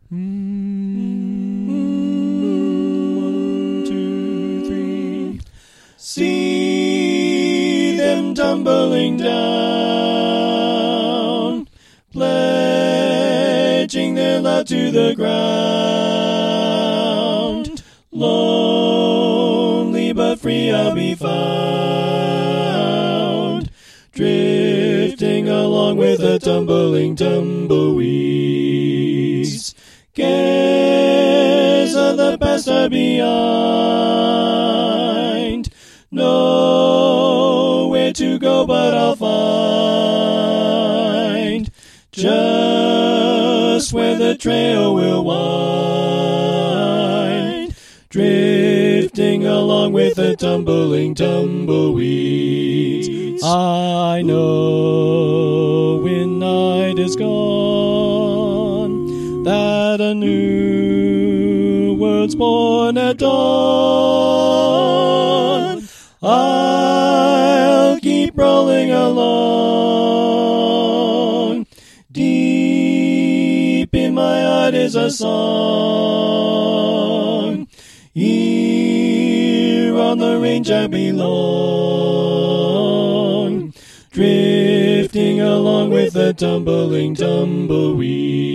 1, 2, 3. See them tumbling down, pledging their love to the ground. Lonely but free I'll be found, drifting along with the tumbling tumbleweeds. Cares of the past are behind, nowhere to go but I'll find just where the trail will wind, drifting along with the tumbling tumbleweeds. I know when night is gone that a new world's born at dawn. I'll keep rolling along. Deep in my heart is a song. Here on the range I belong, drifting along with the tumbling tumbleweed.